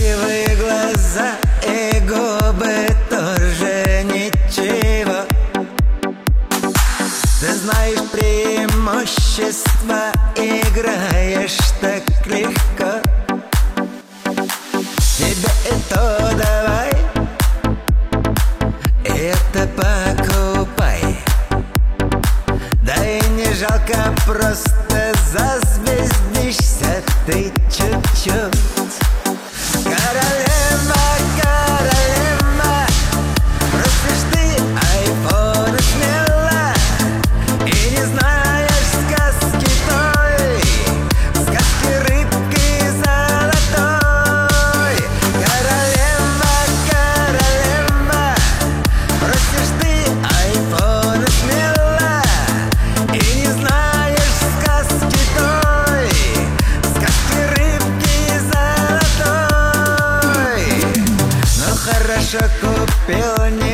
красивые глаза и губы тоже ничего. Ты знаешь преимущества, играешь так легко. Тебе и то давай, и это покупай. Да и не жалко, просто зазвездишься ты чуть-чуть. Королева, королева, просишь ты айфон смело и не знаешь сказки той, сказки рыбки золотой. Королева, королева, просишь ты айфон смело и не знаешь сказки той, сказки рыбки золотой. Ну хорошо, купил.